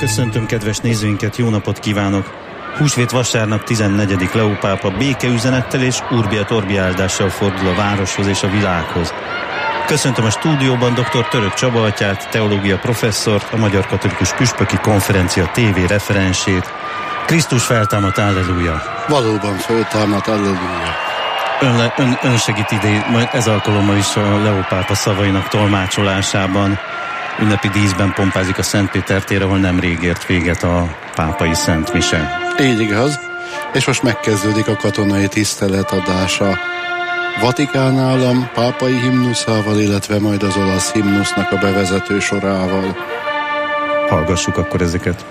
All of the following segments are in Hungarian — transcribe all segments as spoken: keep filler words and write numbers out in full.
Köszöntöm kedves nézőinket, jó napot kívánok! Húsvét vasárnap tizennegyedik Leó pápa békeüzenettel és Urbi et Orbi áldással fordul a városhoz és a világhoz. Köszöntöm a stúdióban dr. Török Csaba atyát, teológia professzort, a Magyar Katolikus Püspöki Konferencia té vé referensét. Krisztus feltámadt, alleluja! Valóban feltámadt, alleluja! Ön, ön, ön segít ide, majd ez alkalommal is a Leó pápa szavainak tolmácsolásában. Ünnepi díszben pompázik a Szent Péter tér, ahol nemrég ért véget a pápai Szent Mise. Így igaz, és most megkezdődik a katonai tiszteletadása Vatikán állam pápai himnuszával, illetve majd az olasz himnusznak a bevezető sorával. Hallgassuk akkor ezeket.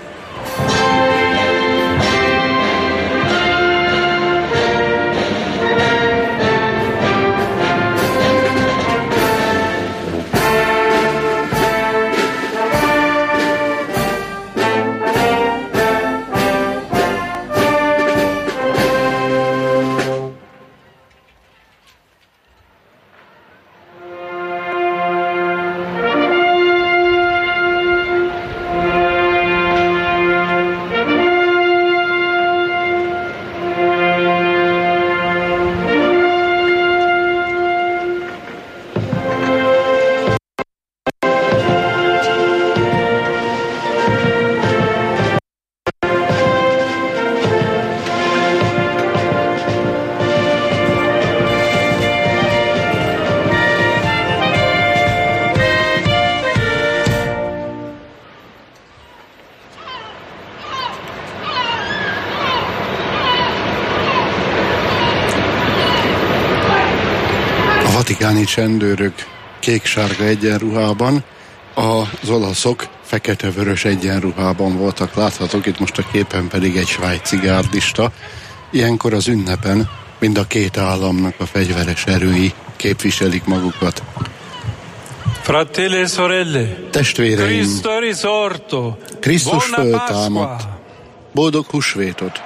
Vatikáni csendőrök kék-sárga egyenruhában, az olaszok fekete-vörös egyenruhában voltak. Láthatók itt most a képen pedig egy svájci gárdista. Ilyenkor az ünnepen mind a két államnak a fegyveres erői képviselik magukat. Fratelli e sorelle, testvéreim, Cristo risorto, Krisztus föltámadt, boldog húsvétot!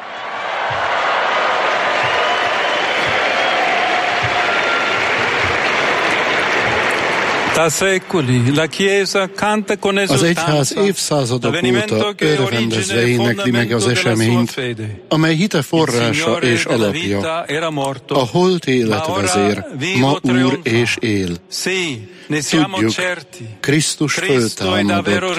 Az egyház évszázadok óta örvendezve énekli meg az eseményt, amely hite forrása és alapja. A holt életvezér, ma Úr és él. Tudjuk, Krisztus föltámadott,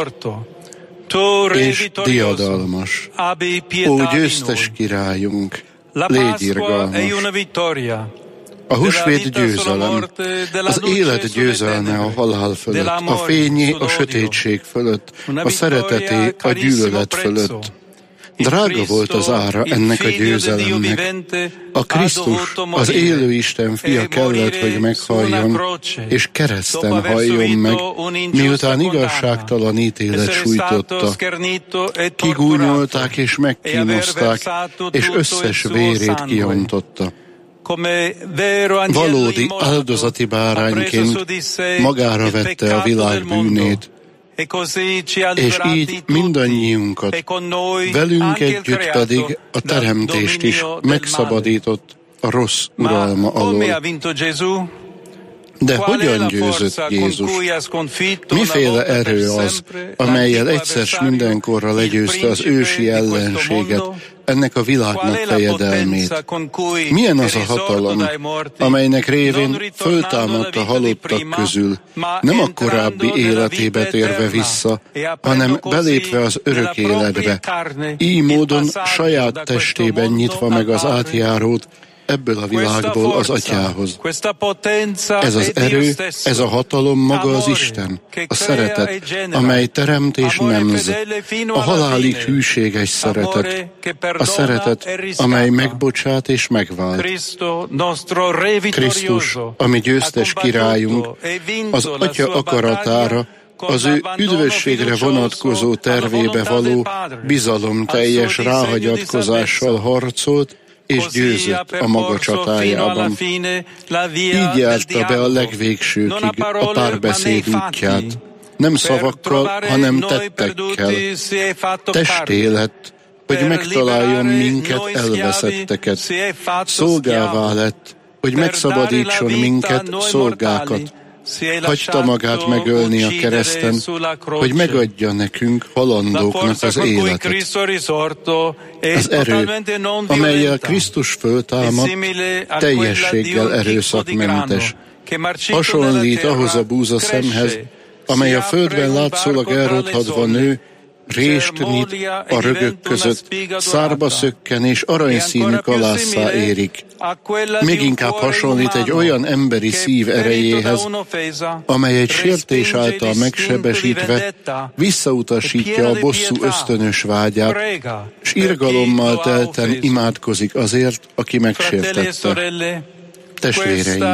és diadalmas. Ó, győztes királyunk, légy irgalmas! A húsvét győzelem, az élet győzelme a halál fölött, a fényé a sötétség fölött, a szereteté a gyűlölet fölött. Drága volt az ára ennek a győzelemnek. A Krisztus, az élő Isten fia kellett, hogy meghalljon, és kereszten halljon meg, miután igazságtalan ítélet sújtotta. Kigúnyolták és megkínozták, és összes vérét kiontotta. Valódi áldozati bárányként magára vette a világ bűnét, és így mindannyiunkat, velünk együtt pedig a teremtést is megszabadított a rossz uralma alól. De hogyan győzött Jézus? Miféle erő az, amellyel egyszer s mindenkorra legyőzte az ősi ellenséget, ennek a világnak fejedelmét? Milyen az a hatalom, amelynek révén föltámadt a halottak közül, nem a korábbi életébe térve vissza, hanem belépve az örök életbe, így módon saját testében nyitva meg az átjárót, ebből a világból az atyához. Ez az erő, ez a hatalom maga az Isten, a szeretet, amely teremt és nemz, a halálig hűséges szeretet, a szeretet, amely megbocsát és megvált. Krisztus, ami győztes királyunk, az Atya akaratára, az ő üdvösségre vonatkozó tervébe való bizalomteljes ráhagyatkozással harcolt, és győzött a maga csatájában. Így járta be a legvégsőkig a párbeszéd útját. Nem szavakkal, hanem tettekkel. Testé lett, hogy megtaláljon minket elveszetteket. Szolgává lett, hogy megszabadítson minket szolgákat. hagyta magát megölni a kereszten, hogy megadja nekünk, halandóknak az életet. Az erő, amellyel Krisztus föltámad, teljességgel erőszakmentes. Hasonlít ahhoz a búzaszemhez, amely a földben látszólag elrothadva nő, rést nyit a rögök között, szárba szökken és aranyszínű kalásszá érik. Még inkább hasonlít egy olyan emberi szív erejéhez, amely egy sértés által megsebesítve visszautasítja a bosszú ösztönös vágyát, s irgalommal telten imádkozik azért, aki megsértette. Testvéreim,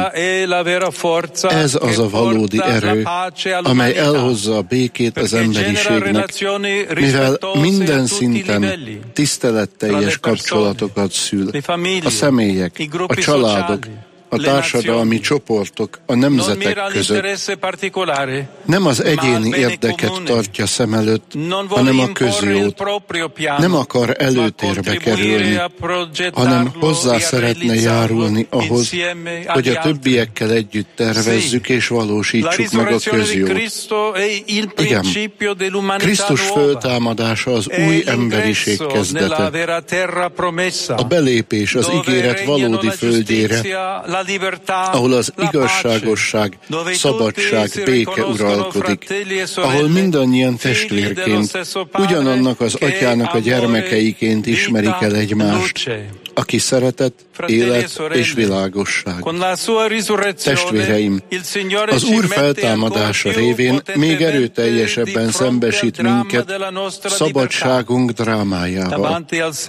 ez az a valódi erő, amely elhozza a békét az emberiségnek, mivel minden szinten tiszteletteljes kapcsolatokat szül. A személyek, a családok, a társadalmi csoportok, a nemzetek között. Nem az egyéni érdeket tartja szem előtt, hanem a közjót. Nem akar előtérbe kerülni, hanem hozzá szeretne járulni ahhoz, hogy a többiekkel együtt tervezzük és valósítsuk meg a közjót. Igen, Krisztus föltámadása az új emberiség kezdete. A belépés az ígéret valódi földjére, ahol az igazságosság, szabadság, béke uralkodik, ahol mindannyian testvérként, ugyanannak az atyának a gyermekeiként ismerik el egymást, aki szeretet, élet és világosság. Testvéreim, az Úr feltámadása révén még erőteljesebben szembesít minket szabadságunk drámájával.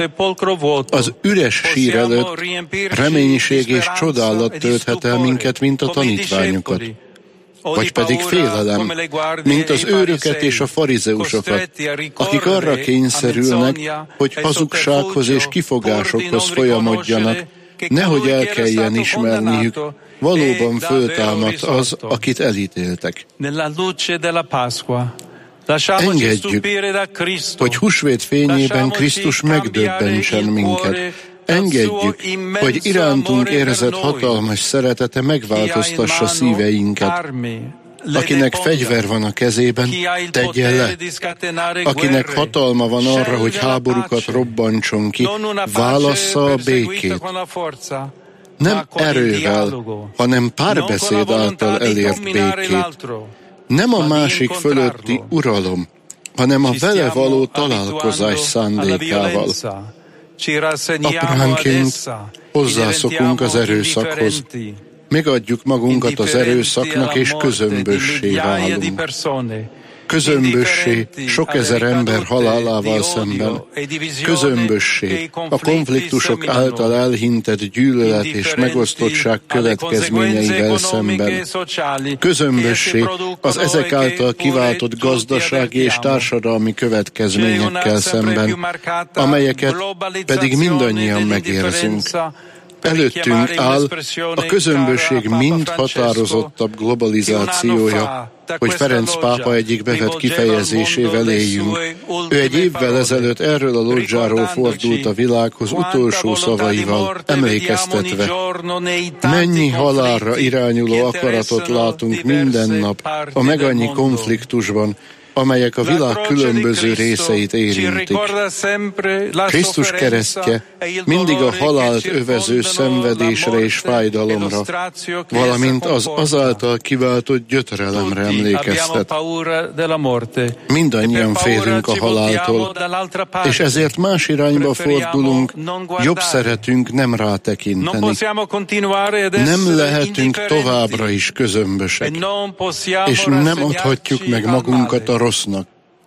Az üres sír előtt reménység és csodálat tölthet el minket, mint a tanítványokat. Vagy pedig félelem, mint az őröket és a farizeusokat, akik arra kényszerülnek, hogy hazugsághoz és kifogásokhoz folyamodjanak, nehogy el kelljen ismerniük, valóban föltámadt az, akit elítéltek. Engedjük, hogy húsvét fényében Krisztus megdöbbentsen minket. Engedjük, hogy irántunk érzett hatalmas szeretete megváltoztassa szíveinket. Akinek fegyver van a kezében, tegye le. Akinek hatalma van arra, hogy háborúkat robbantson ki, válassza a békét. Nem erővel, hanem párbeszéd által elért békét. Nem a másik fölötti uralom, hanem a vele való találkozás szándékával. Apránként hozzászokunk az erőszakhoz. Megadjuk magunkat az erőszaknak, és közömbössé válunk. Közömbössé sok ezer ember halálával szemben. Közömbössé a konfliktusok által elhintett gyűlölet és megosztottság következményeivel szemben. Közömbössé az ezek által kiváltott gazdasági és társadalmi következményekkel szemben, amelyeket pedig mindannyian megérzünk. Előttünk áll a közömbösség mind határozottabb globalizációja, hogy Ferenc pápa egyik bevett kifejezésével éljünk. Ő egy évvel ezelőtt erről a lodzsáról fordult a világhoz utolsó szavaival, emlékeztetve: mennyi halálra irányuló akaratot látunk minden nap a megannyi konfliktusban, amelyek a világ különböző részeit érintik. Krisztus keresztje mindig a halált övező szenvedésre és fájdalomra, valamint az azáltal kiváltott gyötrelemre emlékeztet. Mindannyian félünk a haláltól, és ezért más irányba fordulunk, jobb szeretünk nem rátekinteni. Nem lehetünk továbbra is közömbösek, és nem adhatjuk meg magunkat a rossznak.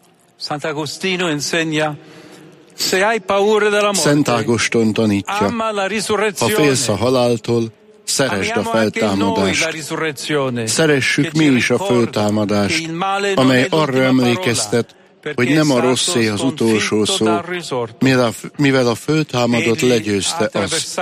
Szent Ágoston tanítja: ha félsz a haláltól, szeresd a feltámadást. Szeressük mi is a föltámadást, amely arra emlékeztet, hogy nem a rosszé az utolsó szó, mivel a föltámadott legyőzte azt.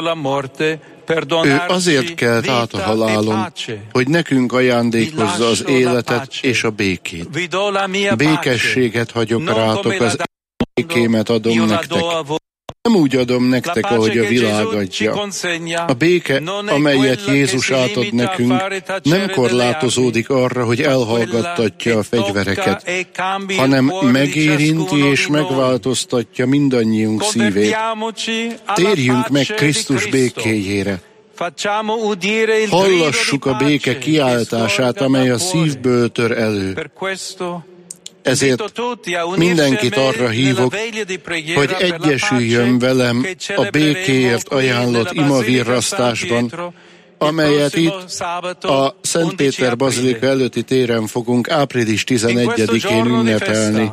Ő azért kelt át a halálon, hogy nekünk ajándékozza az életet és a békét. Békességet hagyok rátok, az békémet adom nektek. Nem úgy adom nektek, ahogy a világ adja. A béke, amelyet Jézus átad nekünk, nem korlátozódik arra, hogy elhallgattatja a fegyvereket, hanem megérinti és megváltoztatja mindannyiunk szívét. Térjünk meg Krisztus békéjére. Hallassuk a béke kiáltását, amely a szívből tör elő. Ezért mindenkit arra hívok, hogy egyesüljön velem a békéért ajánlott imavirrasztásban, amelyet itt a Szent Péter bazilika előtti téren fogunk április tizenegyedikén ünnepelni.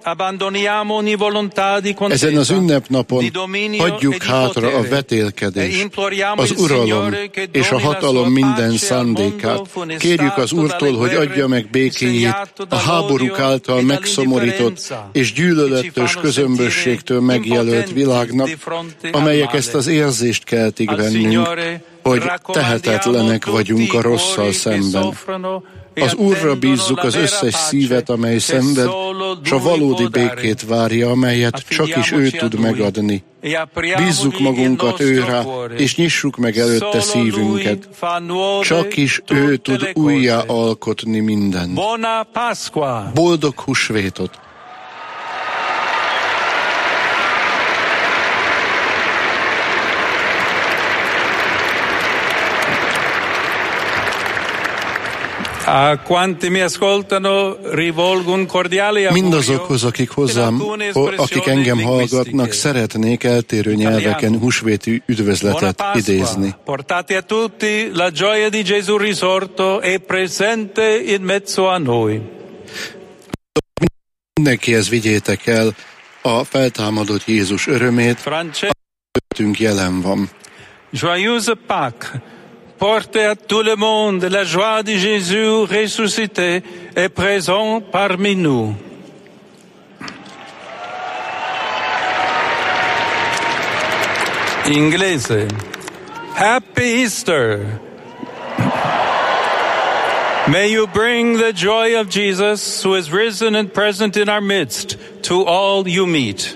Ezen az ünnepnapon hagyjuk hátra a vetélkedést, az uralom és a hatalom minden szándékát. Kérjük az Úrtól, hogy adja meg békéjét a háborúk által megszomorított és gyűlöletes közömbösségtől megjelölt világnak, amelyek ezt az érzést keltik bennünk, hogy tehetetlenek vagyunk a rosszal szemben. Az Úrra bízzuk az összes szívet, amely szenved, s a valódi békét várja, amelyet csak is ő tud megadni. Bízzuk magunkat őrá, és nyissuk meg előtte szívünket. Csak is ő tud újjá alkotni mindent. Boldog húsvétot! Mindazokhoz, akik hozzám, akik engem hallgatnak, szeretnék eltérő nyelveken húsvéti üdvözletet idézni. Mindenkihez vigyétek el a feltámadott Jézus örömét, előttünk jelen van. Joyeuse Pâques. Portez à tout le monde la joie de Jésus ressuscité et présent parmi nous. Inglese. Happy Easter. May you bring the joy of Jesus, who is risen and present in our midst, to all you meet.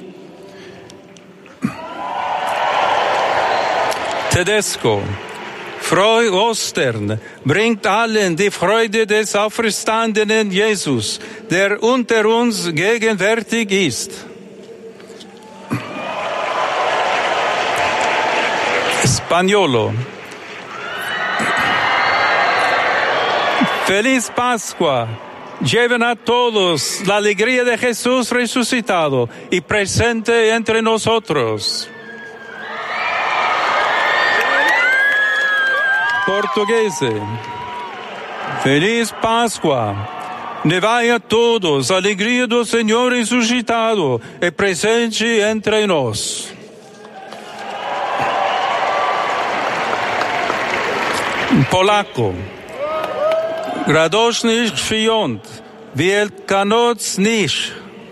Tedesco. Frohe Ostern bringt allen die Freude des auferstandenen Jesus, der unter uns gegenwärtig ist. Spagnolo. Feliz Pascua. Lleven a todos la alegría de Jesús resucitado y presente entre nosotros. Portuguese. Feliz Pascua. Levai a todos a alegria do Senhor ressuscitado e presente entre nós. Polaco. Radośny świąt, wielkanocnych.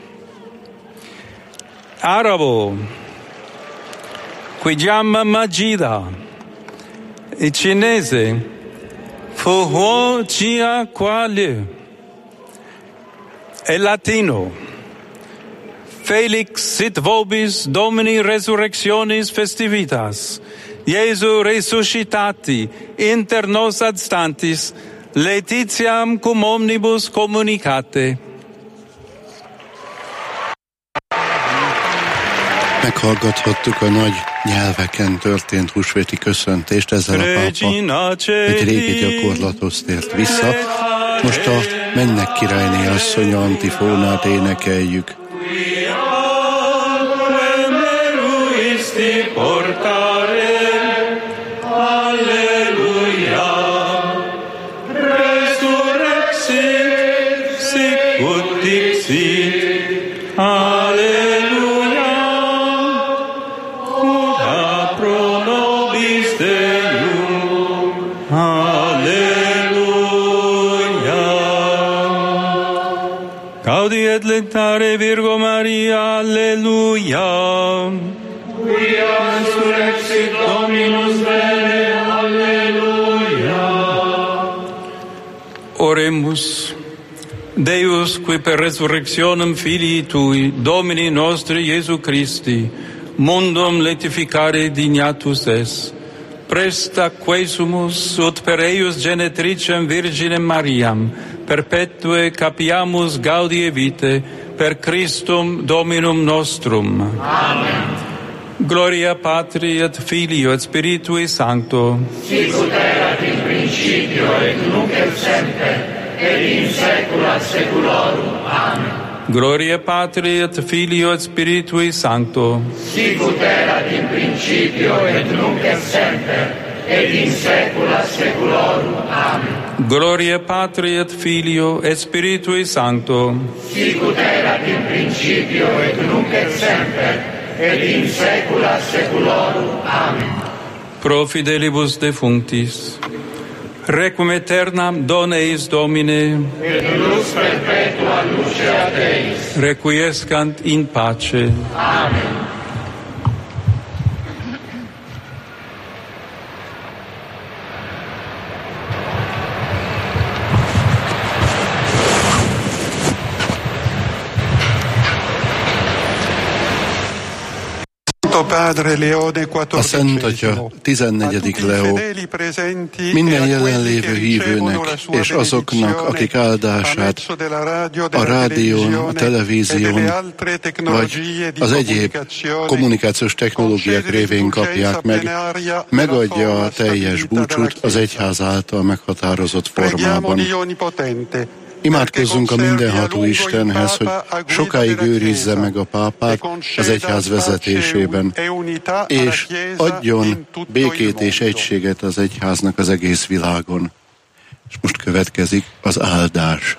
Arabo. Quijama Majida. E cinese, Fuhuo Chia Quale. E latino, Felix sit vobis Domini resurrectionis festivitas. Iesu resuscitati inter nos adstantis, laetitiam cum omnibus communicate. Meghallgathattuk a nagy nyelveken történt húsvéti köszöntést, ezzel a pápa egy régi gyakorlathoz tért vissza. Most a Mennek királyné asszonya antifónát énekeljük. Gaudi et lectare Virgo Maria, alleluia. Quia resurrexit Dominus Vere, alleluia. Oremus. Deus, qui per resurrectionem Filii Tui, Domini nostri Iesu Christi, mundum letificare dignatus es. Presta quesumus ut per eius genetricem Virginem Mariam perpetue capiamus gaudie vitae per Christum Dominum nostrum. Amen. Gloria Patri et Filio et Spiritui Sancto. Sicut erat in principio et nunc et semper et in saecula saeculorum. Amen. Gloria Patri et Filio et Spiritui Sancto. Sicut erat in principio et nunc et semper et in saecula saeculorum. Amen. Gloria Patri et Filio et Spiritui Sancto. Sicut erat in principio et nunc et semper et in saecula saeculorum. Amen. Pro fidelibus defunctis. Requiem aeternam dona eis Domine, et lux perpetua luceat eis. Requiescant in pace. Amen. A Szent Atya, tizennegyedik Leó, minden jelenlévő hívőnek és azoknak, akik áldását a rádión, a televízión vagy az egyéb kommunikációs technológiák révén kapják meg, megadja a teljes búcsút az egyház által meghatározott formában. Imádkozzunk a mindenható Istenhez, hogy sokáig őrizze meg a pápát az egyház vezetésében, és adjon békét és egységet az egyháznak az egész világon. És most következik az áldás.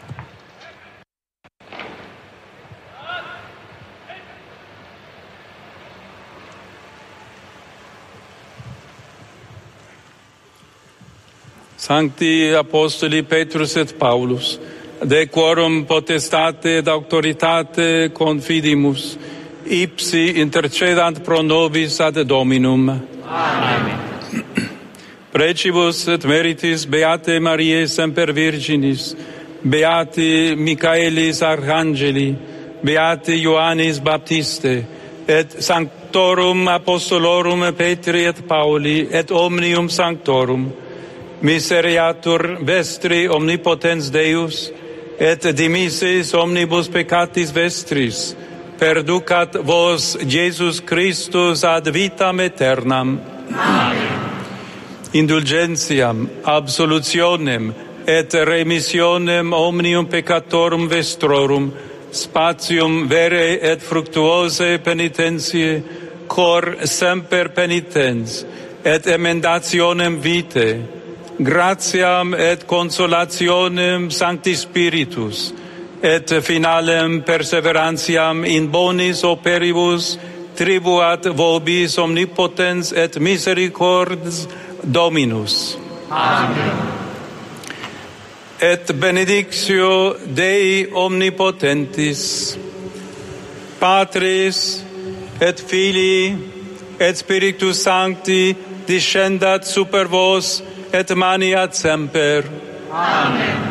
Sancti Apostoli Petrus et Paulus, de quorum potestate et auctoritate confidimus, ipsi intercedant pro nobis ad Dominum. Amen. Precibus et meritis Beate Mariae Semper Virginis, Beati Michaelis Archangeli, Beati Ioannis Baptiste, et Sanctorum Apostolorum Petri et Pauli, et Omnium Sanctorum, miseriatur vestri omnipotens Deus, et dimissis omnibus peccatis vestris, perducat vos Jesus Christus ad vitam aeternam. Amen. Indulgentiam, absolutionem, et remissionem omnium peccatorum vestrorum, spatium vere et fructuose penitentiae, cor semper penitens, et emendationem vitae, gratiam et consolationem Sancti Spiritus, et finalem perseverantiam in bonis operibus tribuat vobis omnipotens et misericords Dominus. Amen. Et benedictio Dei omnipotentis, Patris et Filii et Spiritus Sancti descendat super vos et maniat semper. Amen.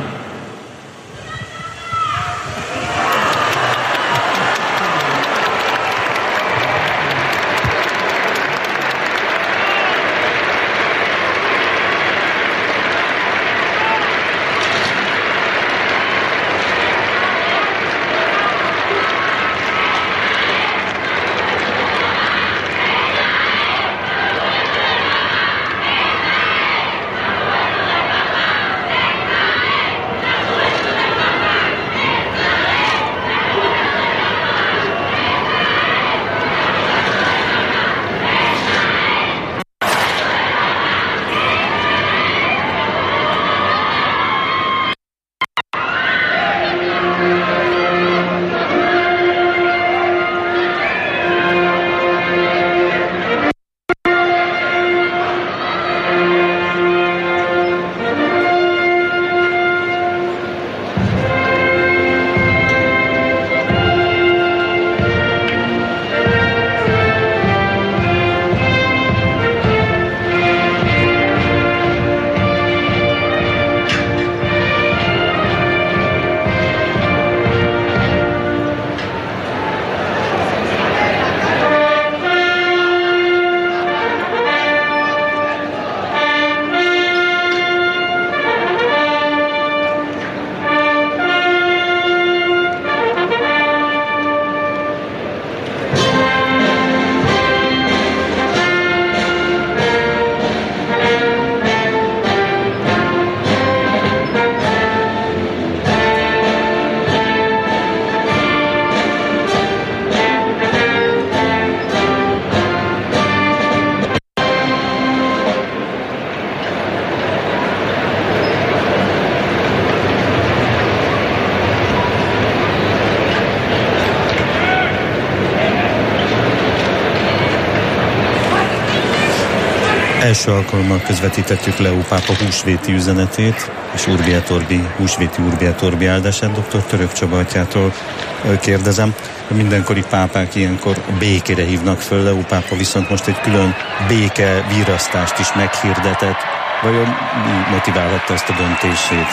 Első alkalommal közvetítettük Leó pápa húsvéti üzenetét, és Urbi et Orbi, húsvéti Urbi et Orbi áldását dr. Török Csaba atyától kérdezem. A mindenkori pápák ilyenkor a békére hívnak föl, Leó pápa viszont most egy külön béke virasztást is meghirdetett. Vajon mi motiválhatta ezt a döntését?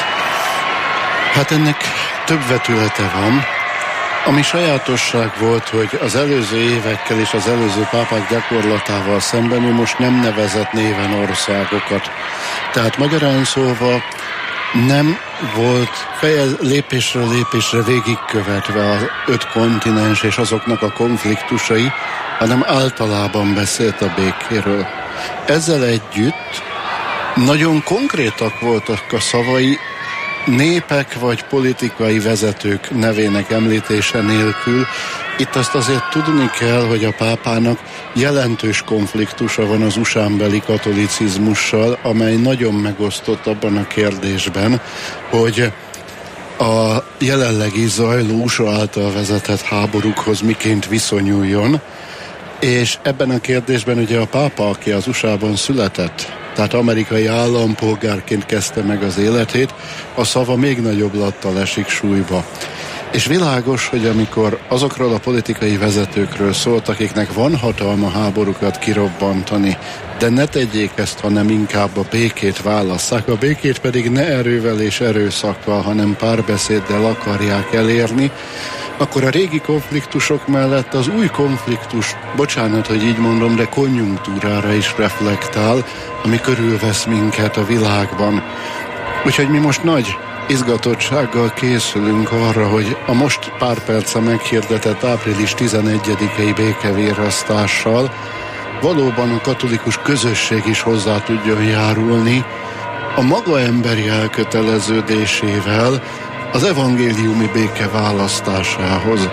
Hát ennek több vetülete van. Ami sajátosság volt, hogy az előző évekkel és az előző pápák gyakorlatával szemben ő most nem nevezett néven országokat. Tehát magyarán szólva nem volt fejez, lépésről lépésre végigkövetve az öt kontinens és azoknak a konfliktusai, hanem általában beszélt a békéről. Ezzel együtt nagyon konkrétak voltak a szavai, népek vagy politikai vezetők nevének említése nélkül. Itt azt azért tudni kell, hogy a pápának jelentős konfliktusa van az u es á-beli katolicizmussal, amely nagyon megosztott abban a kérdésben, hogy a jelenlegi zajló u es á által vezetett háborúkhoz miként viszonyuljon, és ebben a kérdésben ugye a pápa, aki az u es á-ban született, tehát amerikai állampolgárként kezdte meg az életét, a szava még nagyobb lattal esik súlyba. És világos, hogy amikor azokról a politikai vezetőkről szólt, akiknek van hatalma háborúkat kirobbantani, de ne tegyék ezt, hanem inkább a békét válasszák, a békét pedig ne erővel és erőszakkal, hanem párbeszéddel akarják elérni, akkor a régi konfliktusok mellett az új konfliktus, bocsánat, hogy így mondom, de konjunktúrára is reflektál, ami körülvesz minket a világban. Úgyhogy mi most nagy izgatottsággal készülünk arra, hogy a most pár perce meghirdetett április tizenegyedikei békevírasztással valóban a katolikus közösség is hozzá tudjon járulni a maga emberi elköteleződésével az evangéliumi béke választásához.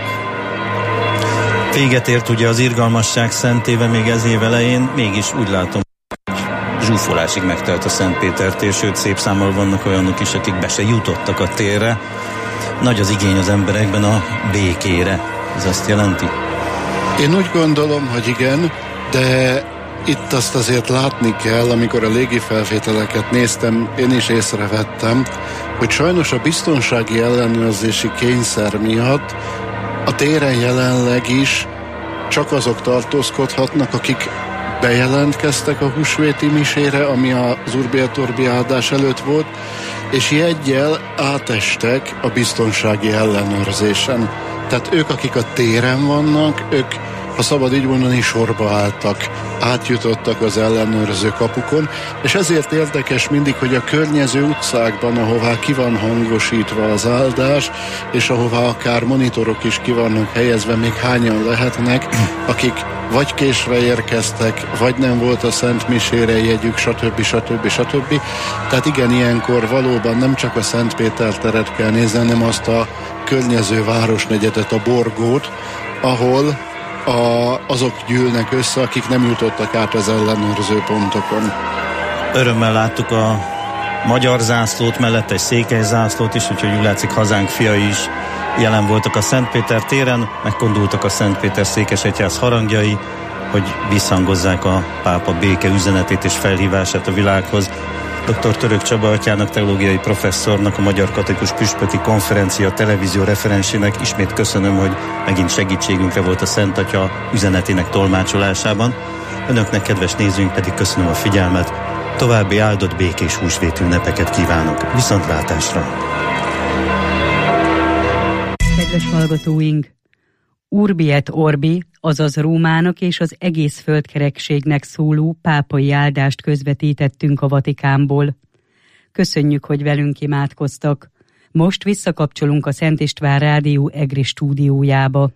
Véget ért ugye az irgalmasság szentéve még ez év elején, mégis úgy látom, hogy zsúfolásig megtelt a Szentpéter tér, sőt szép számmal vannak olyanok is, akik be se jutottak a térre. Nagy az igény az emberekben a békére. Ez azt jelenti? Én úgy gondolom, hogy igen, de itt azt azért látni kell, amikor a légifelvételeket néztem, én is észrevettem, hogy sajnos a biztonsági ellenőrzési kényszer miatt a téren jelenleg is csak azok tartózkodhatnak, akik bejelentkeztek a húsvéti misére, ami az Urbi et Orbi áldás előtt volt, és jeggyel átestek a biztonsági ellenőrzésen. Tehát ők, akik a téren vannak, ők, ha szabad így mondani, sorba álltak, átjutottak az ellenőrző kapukon, és ezért érdekes mindig, hogy a környező utcákban, ahová ki van hangosítva az áldás, és ahová akár monitorok is ki vannak helyezve, még hányan lehetnek, akik vagy késve érkeztek, vagy nem volt a Szent Misére jegyük, stb. stb. stb. Tehát igen, ilyenkor valóban nem csak a Szent Péter teret kell nézni, hanem azt a környező városnegyedet, a Borgót, ahol A, azok gyűlnek össze, akik nem jutottak át az ellenőrző pontokon. Örömmel láttuk a magyar zászlót, mellett egy székely zászlót is, úgyhogy úgy látszik hazánk fiai is jelen voltak a Szentpéter téren, megkondultak a Szentpéter székesegyház harangjai, hogy visszhangozzák a pápa béke üzenetét és felhívását a világhoz. doktor Török Csaba atyának, teológiai professzornak, a Magyar Katolikus Püspöki Konferencia televízió referensének ismét köszönöm, hogy megint segítségünkre volt a Szent Atya üzenetének tolmácsolásában. Önöknek, kedves nézőink, pedig köszönöm a figyelmet. További áldott békés húsvét ünnepeket kívánok. Viszontlátásra! Kedves hallgatóink! Urbi et Orbi, azaz Rómának és az egész földkerekségnek szóló pápai áldást közvetítettünk a Vatikánból. Köszönjük, hogy velünk imádkoztak. Most visszakapcsolunk a Szent István Rádió egri stúdiójába.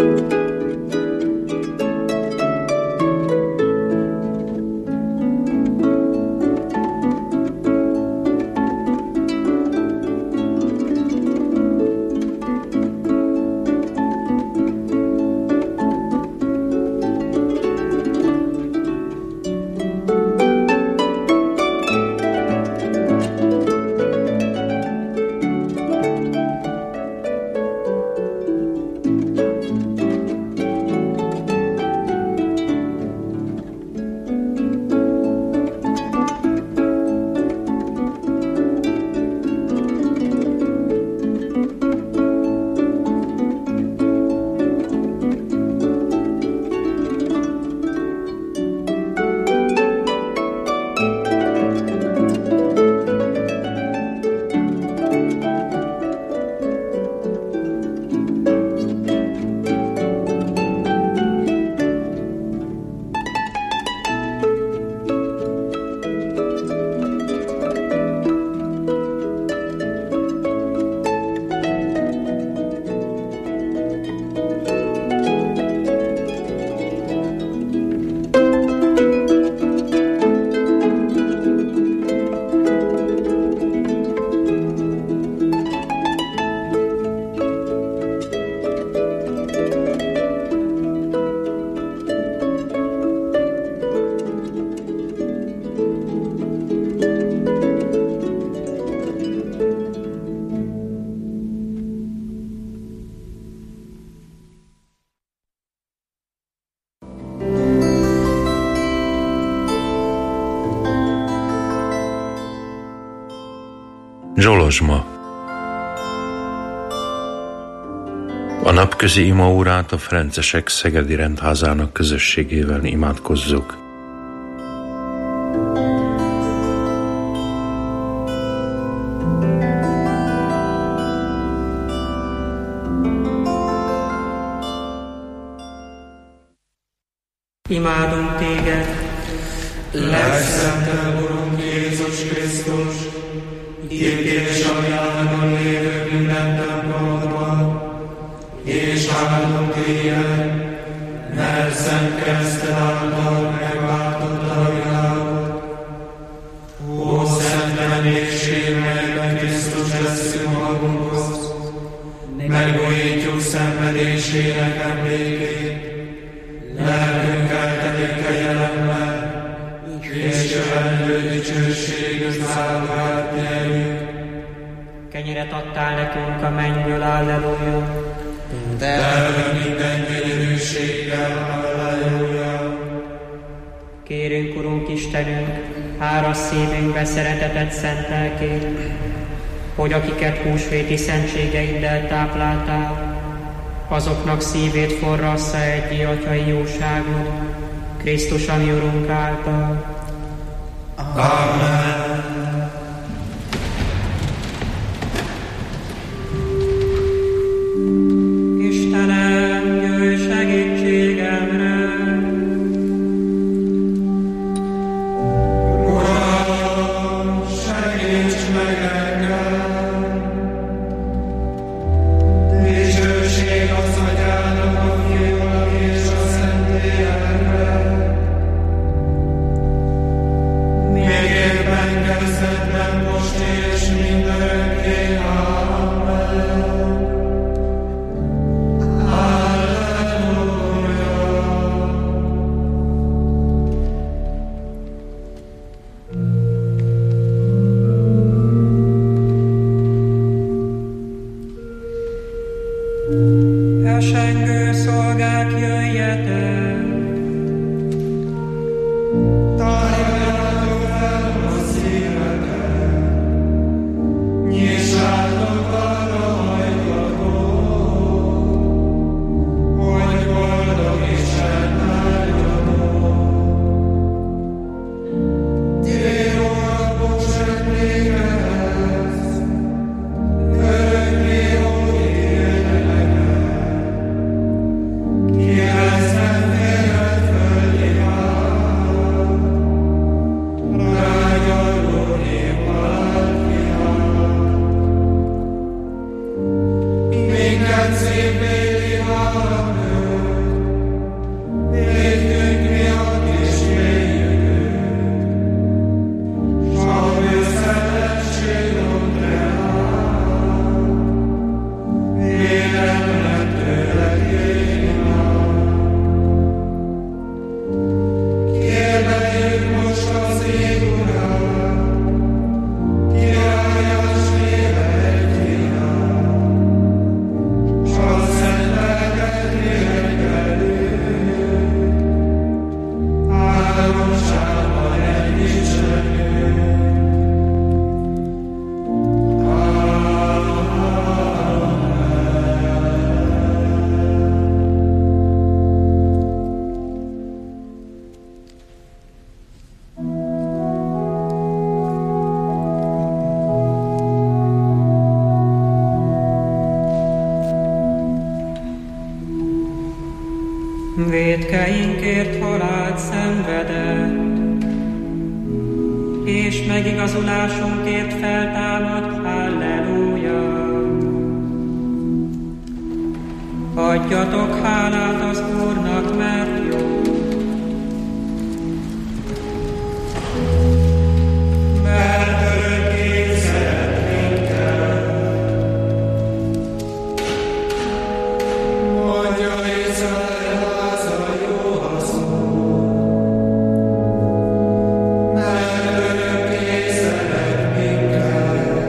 Zsolozsma. A napközi imaórát a Ferencesek Szegedi Rendházának közösségével imádkozzuk. Imádunk téged, legszentebb Urunk Jézus Krisztus, itt és a világon lévő minden templomodban, és áldunk téged, mert szent kereszted által megváltotta a világot. Ó, szent emlékség, melyben Krisztus leszünk magunkhoz, megújítjuk szenvedésének emlékét, lelkünk eltelik kegyelemmel, és jövendő dicsőségű szállogást nyerjük. Kenyeret adtál nekünk a mennyből, halleluja. Te minden gyönyörűséggel, halleluja. Kérünk, Urunk Istenünk, árasz szívünkbe szeretetet szent lelkét, hogy akiket húsvéti szentségeiddel tápláltál, azoknak szívét forrassza egy atyai jóságot, Krisztus, ami Urunk által. Amen. Istenem, jöjj segítségemre! Uram, segíts meg engem! Dicsőség az Atyának, a Fiúnak és a Szentléleknek, még éppen kezdetben, most és mindörökké. Amen. Elsengő szolgák, jöjjetek! Tárjátok fel a szívetek, nyissátok arra hajlatot, hogy boldog Isten áldjatok. Gyere, Urak, bocs emlékehez, örökké óvj éljenek, kiveztem Vétkeinkért halált szenvedett, és megigazulásunkért feltámad, halleluja. Adjatok hálát az Úrnak, mert jó. Mert örökké szeret minket. Mondja Izrael háza jó a szó. Mert örökké szeret minket.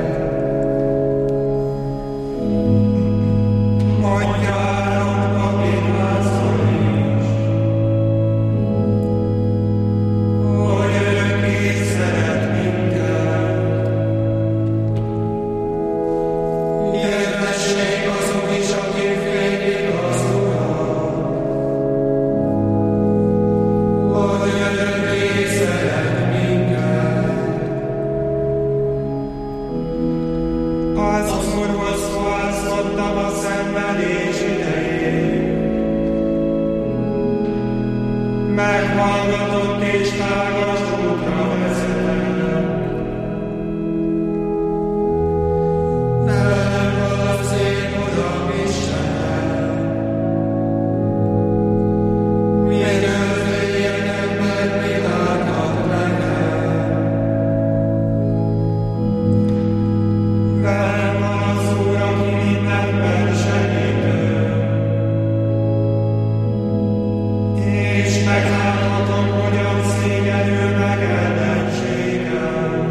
Mondja Áron papír háza is. Hogy örökké szeret minket. Érdesség azok is, akik félik az Urat, hogy örökké szeret minket. Az Úrhoz fohászkodtam a szenvedés idején, meghallgatott és tágas útra vezetett. Velem van az én Uram Istenem, miről féljenek meg világnak nekem. Velem van az Úr, aki mindenben segítő, és megláthatom, hogyan szégyenül meg ellenségem.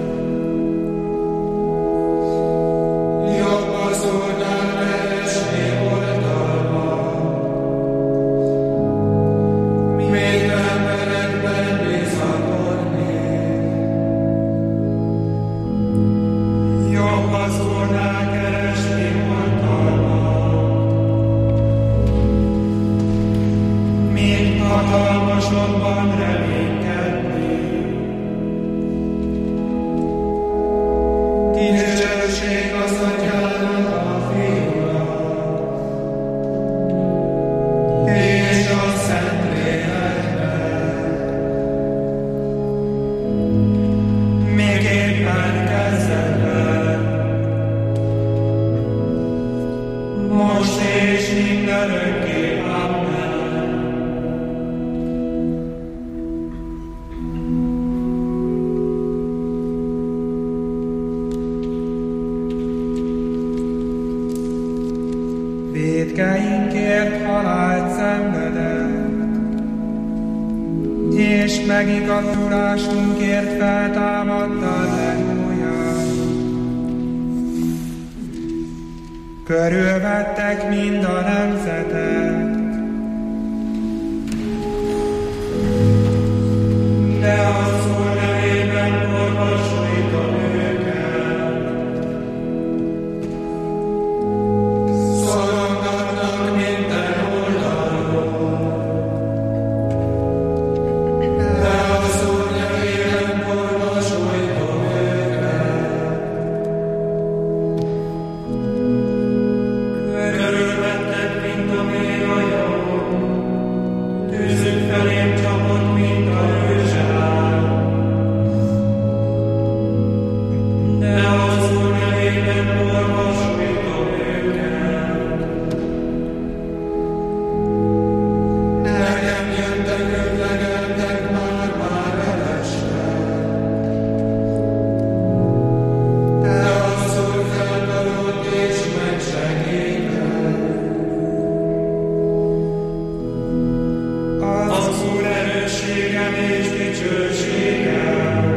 Jobb az Úrnál keresni oltalmat, mint emberekben bizakodni. Jobb az Úrnál keresni oltalmat, mint hatalmasokban reménykedni. Dicsőség az Atyának, a Fiúnak, és a Szentléleknek, miképpen kezdetben, most és mindörökké. Amen. Vétkeinkért halált szenvedett, és megigazulásunkért feltámadt, halleluja. Körülvettek mind a nemzetek, de az Úr nevében orvosolítom őket. Szorongatnak minden oldalról, de az Úr nevében orvosolítom őket. Körülvettek, mint a mély hajó, tűzük felém csapott, mint a hősár. De az Úr nevében orvosolítom őket. Nekem jöttek, ötlegeltek, már-már elestek. De az Úr feltartott és megsegített. Az Úr erősségem és dicsőségem,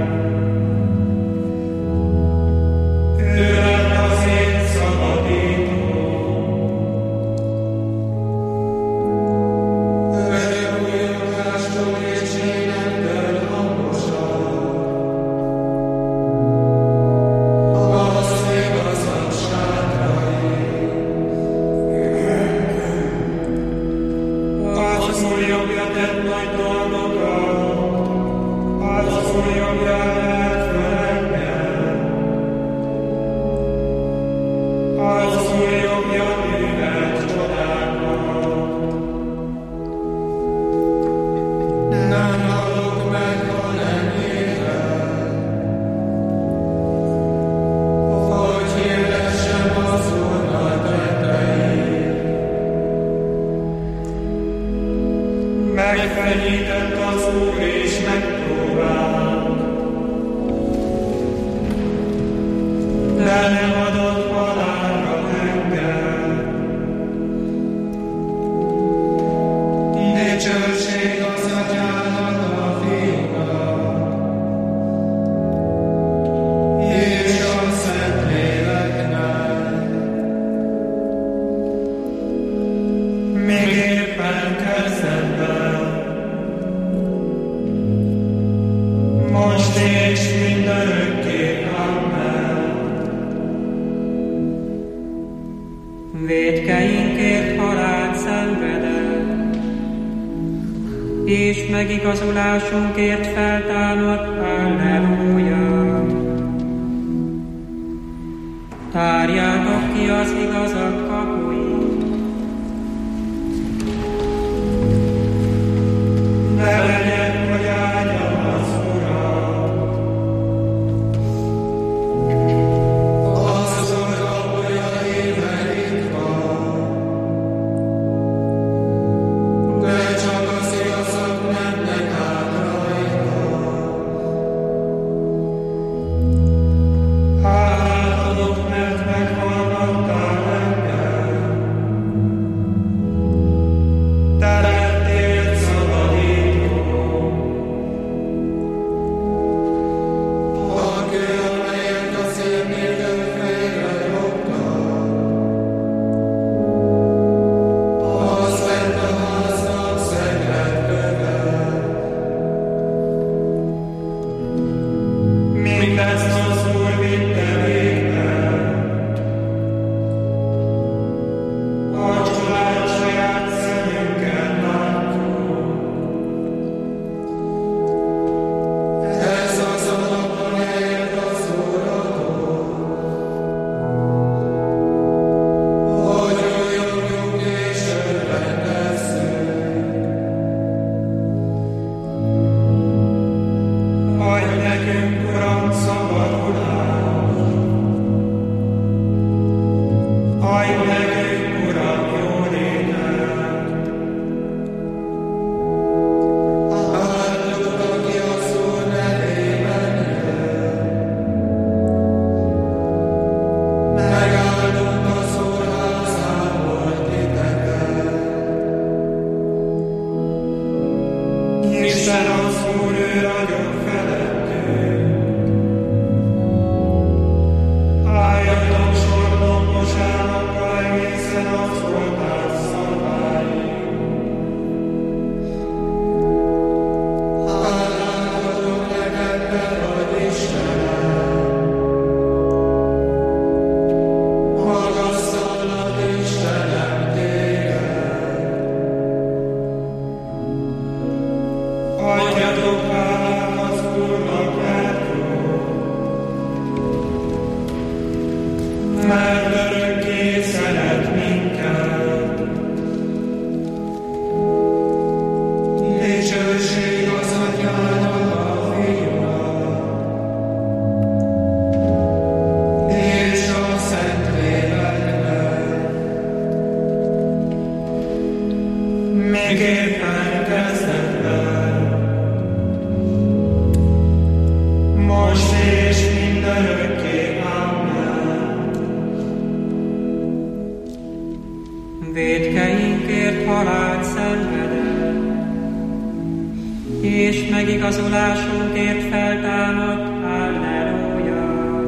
ő lett az én szabadítóm. Örök újjukástól és énektől hangosan, az igazat sátrai. Az Úr jobbja tett nagy dolgokat, az Úr jobbja lehet föl engem. Az Úr jobbja művelt csodákat. Megfenyített az Úr és megpróbált, de nem adott halálra engem. Dicsőség az Atyának, a Fiúnak, és a Szentléleknek. Még éppen kezdetben, most és mindörökké. Amen. Vétkeinkért halált szenvedett, és megigazulásunkért feltámadt. Alleluja! Tárjátok ki az igazak kapuit, ne legyen, hogy áldjam az Urat. Azon kapujain itt van, de csak az igazak mennek át rajta. Hálát adok, mert meghallgattál engem. Te lettél szabadító. A kő, amelyet a szélnél fejre dobtad, az lett a háznak szegletköve. Mindezt az Úr vitte végbe, a csodát saját szemünkkel látjuk. Ez az a nap, amelyet az Úr adott, hogy újjongjunk és örvendezzünk. Adj nekünk, Uram, szabadulást, adj nekünk, Uram, jólétet. Áldjuk, aki az Úr nevében jön. Megáldunk az Úr házából titeket. Isten az Úr, ő ragyog felettünk. Álljatok sordombosánakkal egészen az oltár szalváig. Hálát adok neked, te vagy Istenem. Magasztalak, Istenem, téged. Adjatok hálát az Úrnak, mert jó, mert örökké szeret minket. Dicsőség az Atyának, a Fiúnak, és a Szentléleknek. Még éppen kezdetben, most és mindörökké. Amen. vétkeinkért halált szenvedett, és megigazulásunkért feltámadt. Alleluja!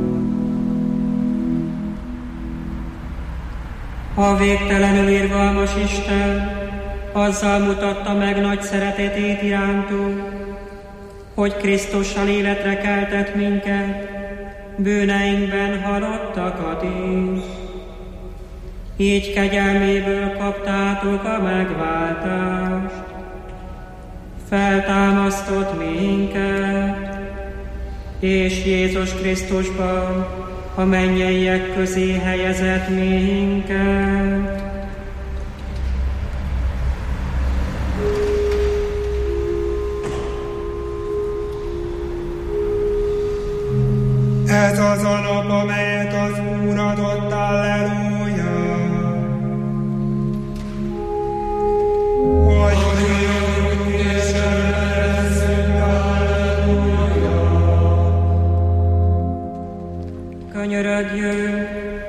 A végtelenül irgalmas Isten azzal mutatta meg nagy szeretetét irántunk, hogy Krisztussal életre keltett minket, bűneinkben halottakat is. Így kegyelméből kaptátok a megváltást. Feltámasztott minket, és Jézus Krisztusban a mennyeiek közé helyezett minket. Ez az a nap, amelyet az Úr adott, alleluja. Hogy jöjjön könyörögjünk.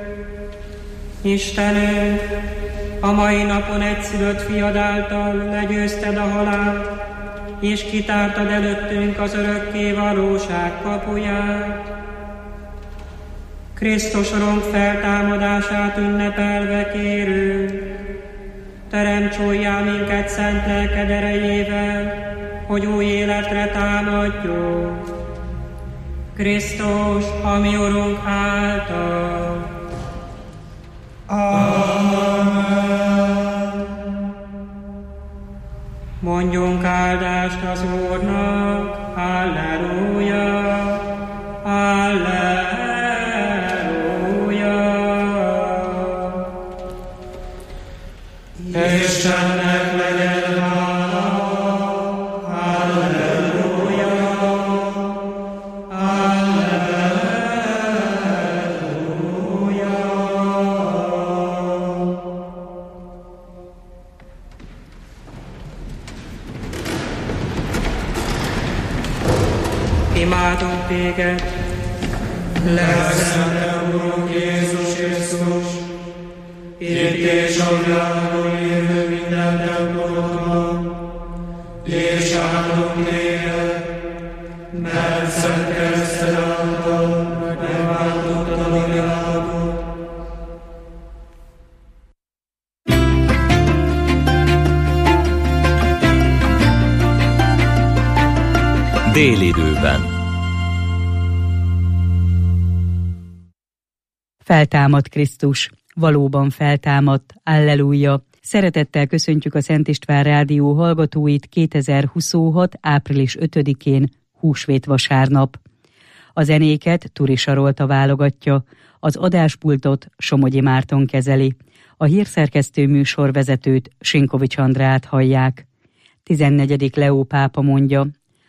Istenünk, a mai napon egyszülött fiad által legyőzted a halált, és kitártad előttünk az örökké valóság kapuját. Krisztus Urunk feltámadását ünnepelve kérünk, teremts újjá minket szent lelked erejével, hogy új életre támadjuk. Krisztus, a mi Urunk által. Amen. Mondjunk áldást az Úrnak, halleluja, halleluja. Istennek legyen hála, halleluja, halleluja. Imádunk téged, legszentebb Urunk Jézus Krisztus, itt és a világon lévő minden templomokban, és áldunk téged, mert szent kereszted által megváltottad a világot. Délidőben. Feltámadt Krisztus, valóban feltámadt, alleluja! Szeretettel köszöntjük a Szent István Rádió hallgatóit kétezer-huszonhat. április ötödikén, húsvét vasárnap. A zenéket Turi Sarolta válogatja, az adáspultot Somogyi Márton kezeli, a hírszerkesztő műsorvezetőt Sinkovics Andrát hallják. tizennegyedik Leó pápa mondja: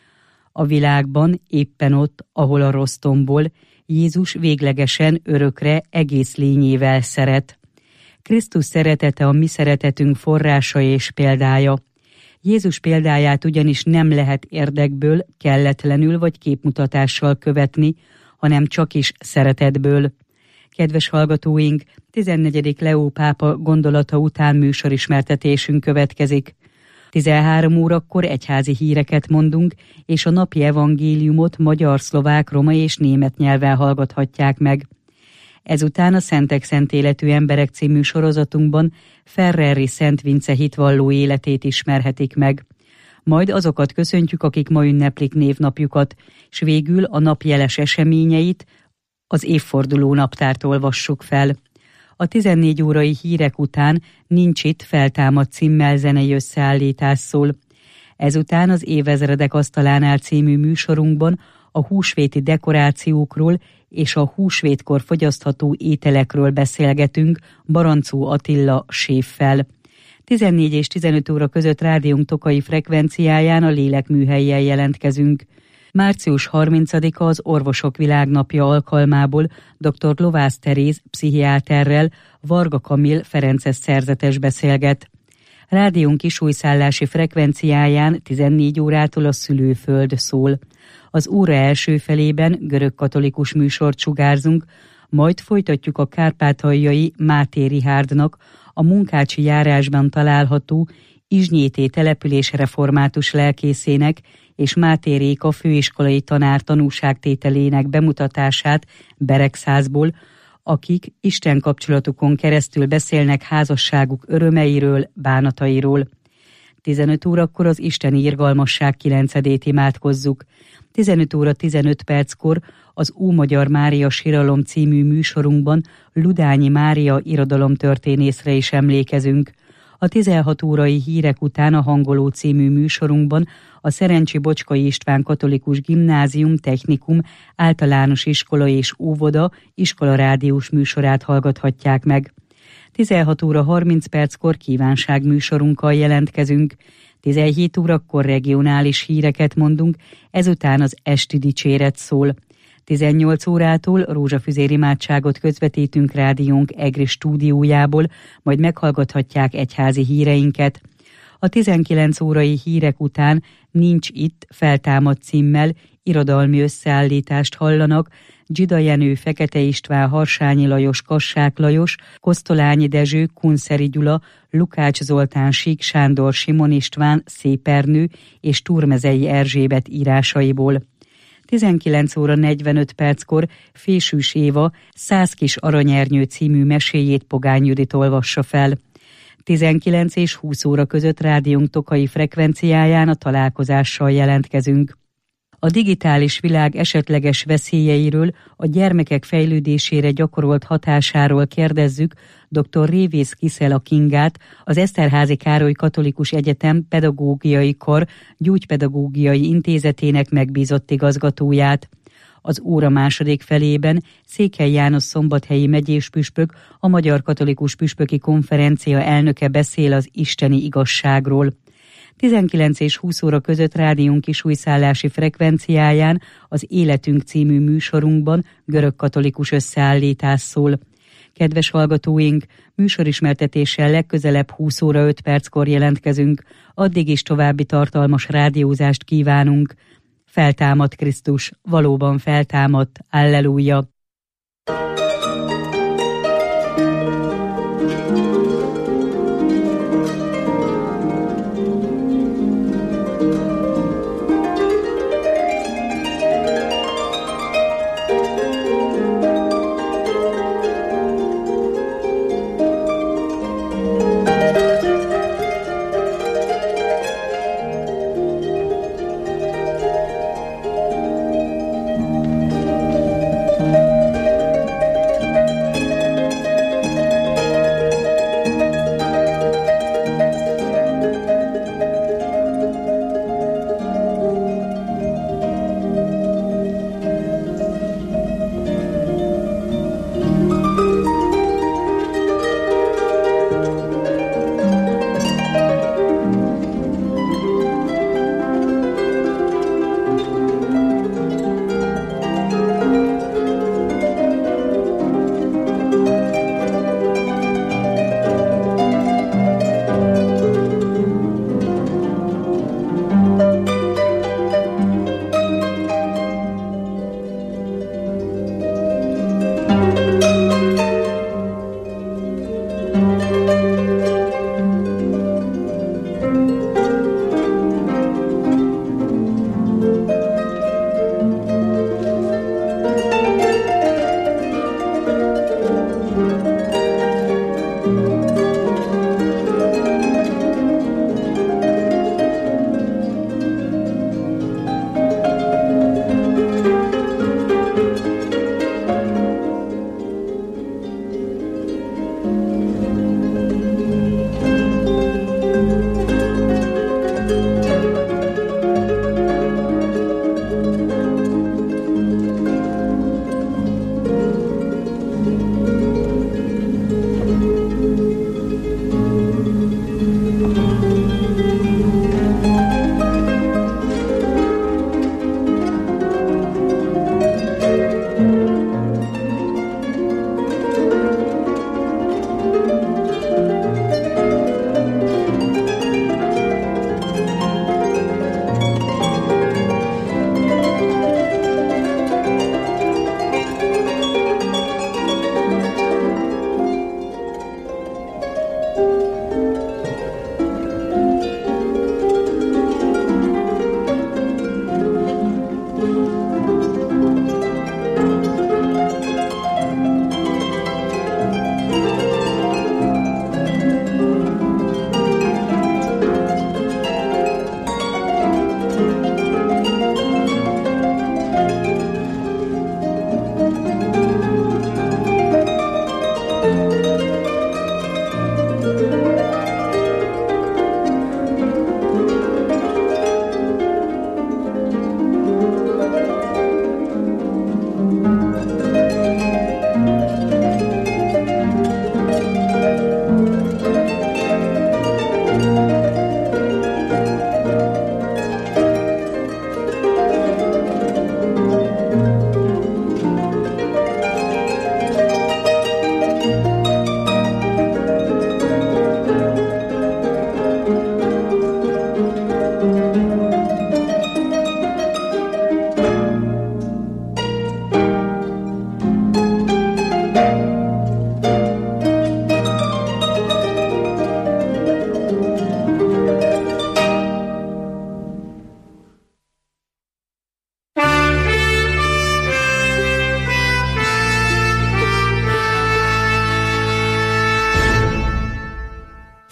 a világban, éppen ott, ahol a rossz tombol, Jézus véglegesen örökre egész lényével szeret. Krisztus szeretete a mi szeretetünk forrása és példája. Jézus példáját ugyanis nem lehet érdekből, kelletlenül vagy képmutatással követni, hanem csak is szeretetből. Kedves hallgatóink, tizennegyedik Leó pápa gondolata után műsorismertetésünk következik. tizenhárom órakor egyházi híreket mondunk, és a napi evangéliumot magyar, szlovák, roma és német nyelven hallgathatják meg. Ezután a Szentek szent életű emberek című sorozatunkban Ferreri Szent Vince hitvalló életét ismerhetik meg. Majd azokat köszöntjük, akik ma ünneplik névnapjukat, s végül a nap jeles eseményeit, az évforduló naptárt olvassuk fel. A tizennégy órai hírek után Nincs itt feltámadt címmel zenei összeállítás szól. Ezután az Évezredek asztalánál című műsorunkban a húsvéti dekorációkról és a húsvétkor fogyasztható ételekről beszélgetünk Barancó Attila séffel. tizennégy és tizenöt óra között rádiónk tokai frekvenciáján a Lélekműhellyel jelentkezünk. március harmincadika az Orvosok Világnapja alkalmából dr. Lovász Teréz pszichiáterrel Varga Kamil ferences szerzetes beszélget. Rádiónk kisújszállási frekvenciáján tizennégy órától a Szülőföld szól. Az óra első felében görögkatolikus műsort sugárzunk, majd folytatjuk a kárpátaljai Máté Rihárdnak a Munkácsi járásban található Izsnyété település református lelkészének és Máté Réka főiskolai tanár tanúságtételének bemutatását Beregszázból, akik Isten kapcsolatukon keresztül beszélnek házasságuk örömeiről, bánatairól. tizenöt órakor az Isteni irgalmasság kilencedét imádkozzuk. tizenöt óra tizenöt perckor az Ómagyar Mária Siralom című műsorunkban Ludányi Mária irodalomtörténészre is emlékezünk. A tizenhat órai hírek után a Hangoló című műsorunkban a Szerencsi Bocskai István Katolikus Gimnázium, Technikum, Általános Iskola és Óvoda iskolarádiós műsorát hallgathatják meg. tizenhat óra harminc perckor kívánság műsorunkkal jelentkezünk. tizenhét órakor regionális híreket mondunk, ezután az esti dicséret szól. tizennyolc órától rózsafüzér imádságot közvetítünk rádiónk egri stúdiójából, majd meghallgathatják egyházi híreinket. A tizenkilenc órai hírek után Nincs itt feltámadt címmel irodalmi összeállítást hallanak Dzsida Jenő, Fekete István, Harsányi Lajos, Kassák Lajos, Kosztolányi Dezső, Kunszeri Gyula, Lukács Zoltán, Sík Sándor, Simon István, Szépernő és Turmezei Erzsébet írásaiból. tizenkilenc óra negyvenöt perckor Fésűs Éva Száz kis aranyernyő című meséjét Pogány Judit olvassa fel. tizenkilenc és húsz óra között rádiónk tokai frekvenciáján a találkozással jelentkezünk. A digitális világ esetleges veszélyeiről, a gyermekek fejlődésére gyakorolt hatásáról kérdezzük dr. Révész Kiszela Kingát, az Eszterházy Károly Katolikus Egyetem Pedagógiai Kar Gyógypedagógiai Intézetének megbízott igazgatóját. Az óra második felében Székely János szombathelyi megyéspüspök, a Magyar Katolikus Püspöki Konferencia elnöke beszél az isteni igazságról. tizenkilenc és húsz óra között rádiónk kisújszállási frekvenciáján az Életünk című műsorunkban görögkatolikus összeállítás szól. Kedves hallgatóink, műsorismertetéssel legközelebb húsz óra öt perckor jelentkezünk, addig is további tartalmas rádiózást kívánunk. Feltámadt Krisztus, valóban feltámadt, alleluja! Thank you.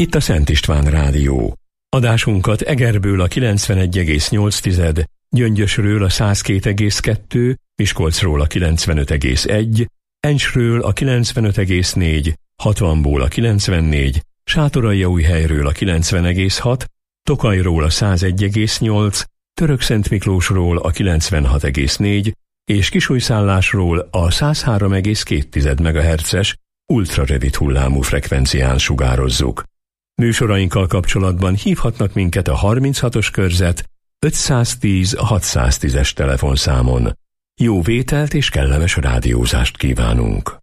itt a Szent István Rádió. Adásunkat Egerből a kilencvenegy egész nyolc, Gyöngyösről a száz két egész kettő, Miskolcról a kilencvenöt egész egy, Encsről a kilencvenöt egész négy, hatvanból a kilencvennégy, Sátoraljaújhelyről a kilencven egész hat, Tokajról a száz egy egész nyolc, Törökszentmiklósról a kilencvenhat egész négy, és Kisújszállásról a száz három egész két megahertzes ultrarövid hullámú frekvencián sugározzuk. Műsorainkkal kapcsolatban hívhatnak minket a harminchatos körzet ötszáztíz hatszáztízes telefonszámon. Jó vételt és kellemes rádiózást kívánunk!